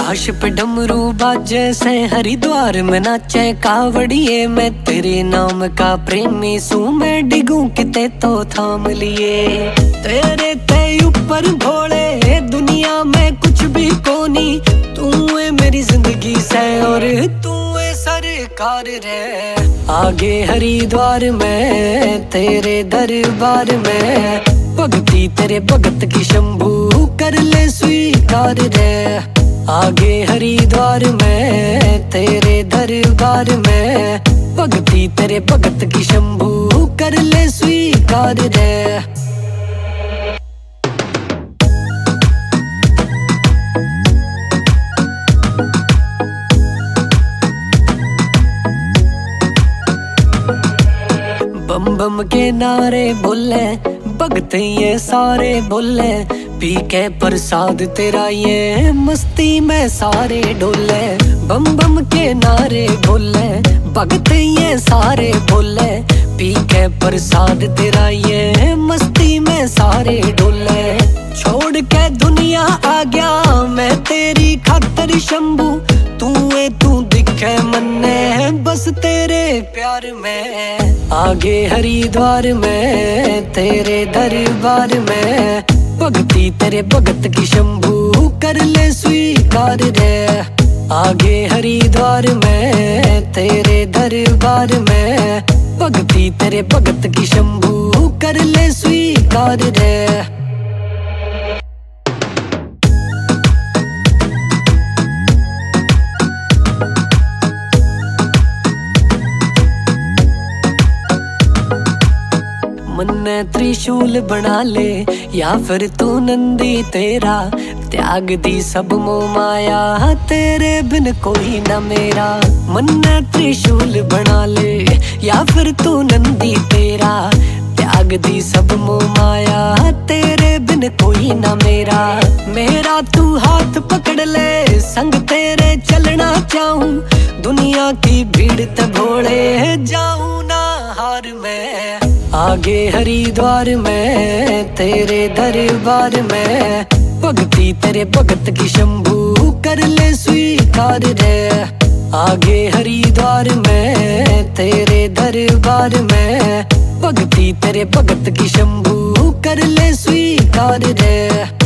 कैलाश पे डमरू बाजे से हरिद्वार में नाचे कावड़िए। मैं तेरे नाम का प्रेमी सू मैं डिगूं किते तो थाम लिए। तेरे ते ऊपर भोले दुनिया में कुछ भी कोनी। तू है मेरी जिंदगी से और तू है सरकार रे। आगे हरिद्वार में तेरे दरबार में भक्ति तेरे भगत की शंभू कर ले स्वीकार रे। आगे हरिद्वार में तेरे दरबार में भक्ति तेरे भगत की शंभू कर ले स्वीकार रे। बम बम के नारे बोले भगत ये सारे बोले। पी के प्रसाद तेरा ये मस्ती में सारे डोले। बम बम के नारे बोले भगत ये सारे बोले। पी के प्रसाद तेरा ये मस्ती में सारे डोले। छोड़ के दुनिया आ गया मैं तेरी खातर शंभू। तू दिखे मन्ने बस तेरे प्यार में। आगे हरिद्वार में तेरे दरबार में भक्ति तेरे भगत की शंभू कर ले स्वीकार रे। आगे हरिद्वार में तेरे दरबार में भक्ति तेरे भगत की शंभू कर ले स्वीकार रे। मन्ने त्रिशूल बना ले या फिर तू नंदी तेरा। त्याग दी सब मोह माया तेरे बिन कोई न मेरा। मन्ने त्रिशूल बना ले या फिर तू नंदी तेरा। त्याग दी सब मोह माया तेरे बिन कोई न मेरा। मेरा तू हाथ पकड़ ले संग तेरे चलना चाहूं। दुनिया की भीड़ ते भोले जाऊं ना हार में। आगे हरिद्वार में तेरे दरबार में भक्ति तेरे भगत की शंभू कर ले स्वीकार रे। आगे हरिद्वार में तेरे दरबार में भक्ति तेरे भगत की शंभू कर ले स्वीकार रे।